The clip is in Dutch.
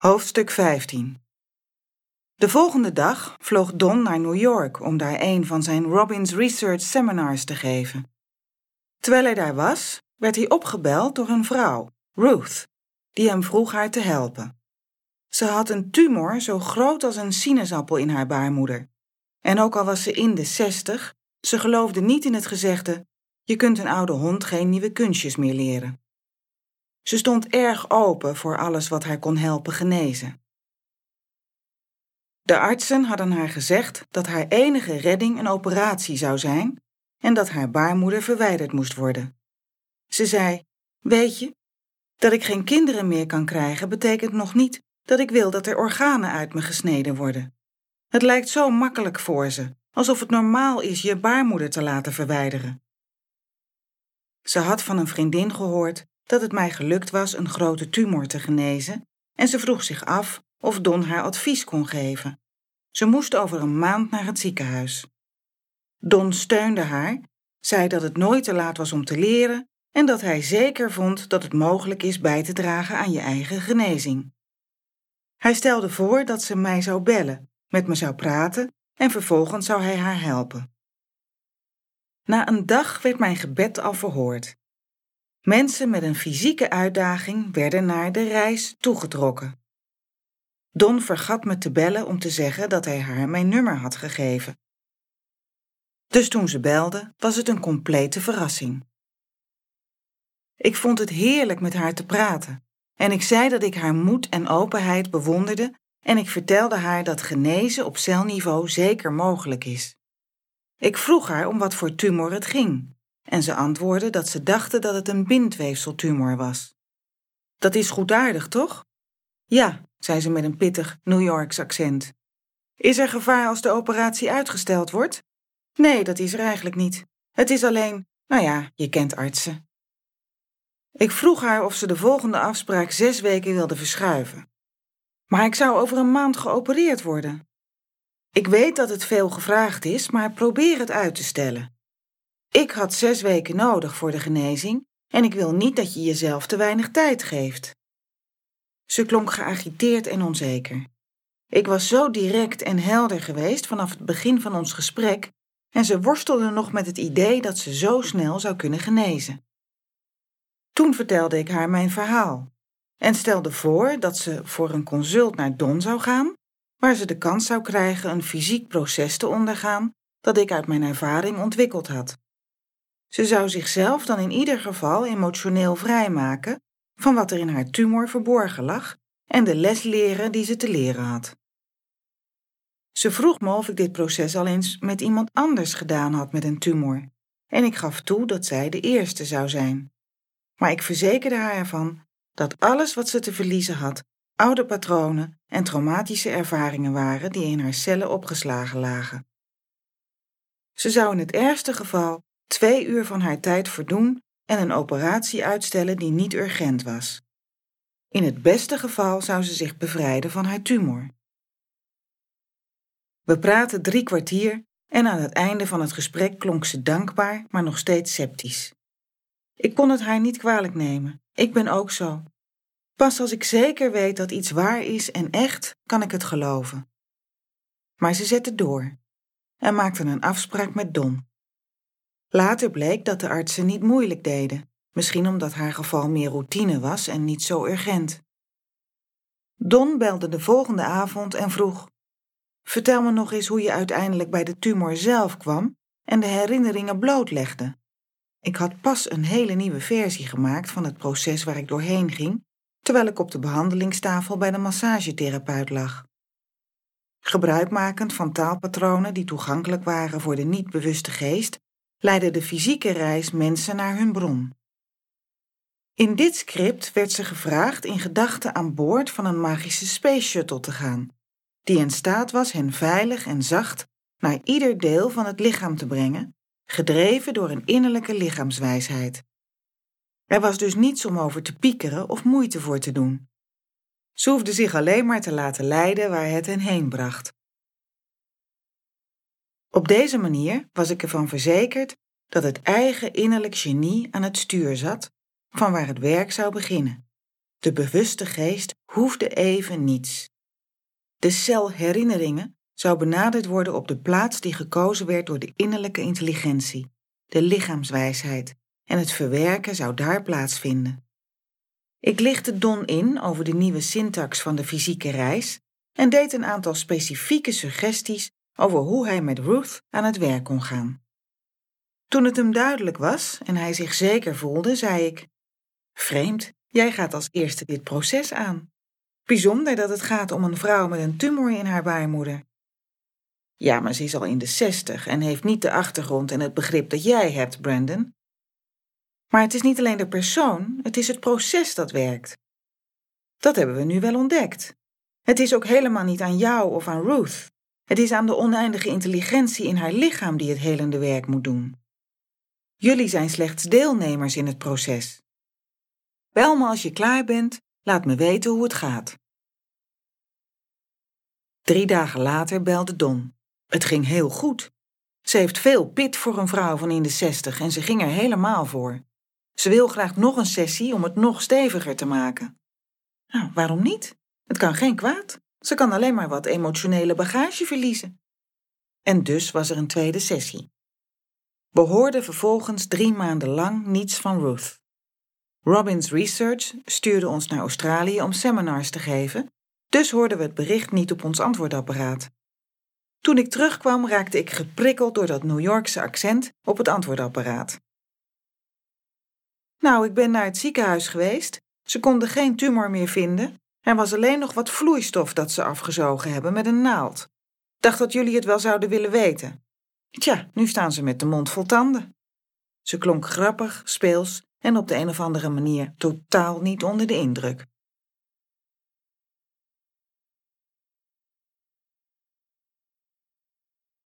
Hoofdstuk 15. De volgende dag vloog Don naar New York om daar een van zijn Robbins Research Seminars te geven. Terwijl hij daar was, werd hij opgebeld door een vrouw, Ruth, die hem vroeg haar te helpen. Ze had een tumor zo groot als een sinaasappel in haar baarmoeder. En ook al was ze in de 60, ze geloofde niet in het gezegde: je kunt een oude hond geen nieuwe kunstjes meer leren. Ze stond erg open voor alles wat haar kon helpen genezen. De artsen hadden haar gezegd dat haar enige redding een operatie zou zijn en dat haar baarmoeder verwijderd moest worden. Ze zei: weet je, dat ik geen kinderen meer kan krijgen betekent nog niet dat ik wil dat er organen uit me gesneden worden. Het lijkt zo makkelijk voor ze, alsof het normaal is je baarmoeder te laten verwijderen. Ze had van een vriendin gehoord dat het mij gelukt was een grote tumor te genezen en ze vroeg zich af of Don haar advies kon geven. Ze moest over een maand naar het ziekenhuis. Don steunde haar, zei dat het nooit te laat was om te leren en dat hij zeker vond dat het mogelijk is bij te dragen aan je eigen genezing. Hij stelde voor dat ze mij zou bellen, met me zou praten en vervolgens zou hij haar helpen. Na een dag werd mijn gebed al verhoord. Mensen met een fysieke uitdaging werden naar de reis toegetrokken. Don vergat me te bellen om te zeggen dat hij haar mijn nummer had gegeven. Dus toen ze belde, was het een complete verrassing. Ik vond het heerlijk met haar te praten en ik zei dat ik haar moed en openheid bewonderde en ik vertelde haar dat genezen op celniveau zeker mogelijk is. Ik vroeg haar om wat voor tumor het ging en ze antwoordde dat ze dachten dat het een bindweefseltumor was. Dat is goedaardig, toch? Ja, zei ze met een pittig New Yorks accent. Is er gevaar als de operatie uitgesteld wordt? Nee, dat is er eigenlijk niet. Het is alleen, je kent artsen. Ik vroeg haar of ze de volgende afspraak 6 weken wilde verschuiven. Maar ik zou over een maand geopereerd worden. Ik weet dat het veel gevraagd is, maar probeer het uit te stellen. Ik had 6 weken nodig voor de genezing en ik wil niet dat je jezelf te weinig tijd geeft. Ze klonk geagiteerd en onzeker. Ik was zo direct en helder geweest vanaf het begin van ons gesprek en ze worstelde nog met het idee dat ze zo snel zou kunnen genezen. Toen vertelde ik haar mijn verhaal en stelde voor dat ze voor een consult naar Don zou gaan, waar ze de kans zou krijgen een fysiek proces te ondergaan dat ik uit mijn ervaring ontwikkeld had. Ze zou zichzelf dan in ieder geval emotioneel vrijmaken van wat er in haar tumor verborgen lag en de les leren die ze te leren had. Ze vroeg me of ik dit proces al eens met iemand anders gedaan had met een tumor en ik gaf toe dat zij de eerste zou zijn. Maar ik verzekerde haar ervan dat alles wat ze te verliezen had oude patronen en traumatische ervaringen waren die in haar cellen opgeslagen lagen. Ze zou in het ergste geval 2 uur van haar tijd verdoen en een operatie uitstellen die niet urgent was. In het beste geval zou ze zich bevrijden van haar tumor. We praatten 3 kwartier en aan het einde van het gesprek klonk ze dankbaar, maar nog steeds sceptisch. Ik kon het haar niet kwalijk nemen. Ik ben ook zo. Pas als ik zeker weet dat iets waar is en echt, kan ik het geloven. Maar ze zette door en maakte een afspraak met Don. Later bleek dat de artsen niet moeilijk deden, misschien omdat haar geval meer routine was en niet zo urgent. Don belde de volgende avond en vroeg: vertel me nog eens hoe je uiteindelijk bij de tumor zelf kwam en de herinneringen blootlegde. Ik had pas een hele nieuwe versie gemaakt van het proces waar ik doorheen ging, terwijl ik op de behandelingstafel bij de massagetherapeut lag. Gebruikmakend van taalpatronen die toegankelijk waren voor de niet-bewuste geest, leidde de fysieke reis mensen naar hun bron. In dit script werd ze gevraagd in gedachten aan boord van een magische space shuttle te gaan, die in staat was hen veilig en zacht naar ieder deel van het lichaam te brengen, gedreven door een innerlijke lichaamswijsheid. Er was dus niets om over te piekeren of moeite voor te doen. Ze hoefde zich alleen maar te laten leiden waar het hen heen bracht. Op deze manier was ik ervan verzekerd dat het eigen innerlijk genie aan het stuur zat, van waar het werk zou beginnen. De bewuste geest hoefde even niets. De cel herinneringen zou benaderd worden op de plaats die gekozen werd door de innerlijke intelligentie, de lichaamswijsheid, en het verwerken zou daar plaatsvinden. Ik lichtte Don in over de nieuwe syntax van de fysieke reis en deed een aantal specifieke suggesties over hoe hij met Ruth aan het werk kon gaan. Toen het hem duidelijk was en hij zich zeker voelde, zei ik: vreemd, jij gaat als eerste dit proces aan. Bijzonder dat het gaat om een vrouw met een tumor in haar baarmoeder. Ja, maar ze is al in de 60 en heeft niet de achtergrond en het begrip dat jij hebt, Brandon. Maar het is niet alleen de persoon, het is het proces dat werkt. Dat hebben we nu wel ontdekt. Het is ook helemaal niet aan jou of aan Ruth. Het is aan de oneindige intelligentie in haar lichaam die het helende werk moet doen. Jullie zijn slechts deelnemers in het proces. Bel me als je klaar bent, laat me weten hoe het gaat. 3 dagen later belde Don. Het ging heel goed. Ze heeft veel pit voor een vrouw van in de 60 en ze ging er helemaal voor. Ze wil graag nog een sessie om het nog steviger te maken. Nou, waarom niet? Het kan geen kwaad. Ze kan alleen maar wat emotionele bagage verliezen. En dus was er een tweede sessie. We hoorden vervolgens 3 maanden lang niets van Ruth. Robin's Research stuurde ons naar Australië om seminars te geven, dus hoorden we het bericht niet op ons antwoordapparaat. Toen ik terugkwam raakte ik geprikkeld door dat New Yorkse accent op het antwoordapparaat. Nou, ik ben naar het ziekenhuis geweest. Ze konden geen tumor meer vinden. Er was alleen nog wat vloeistof dat ze afgezogen hebben met een naald. Dacht dat jullie het wel zouden willen weten. Tja, nu staan ze met de mond vol tanden. Ze klonk grappig, speels en op de een of andere manier totaal niet onder de indruk.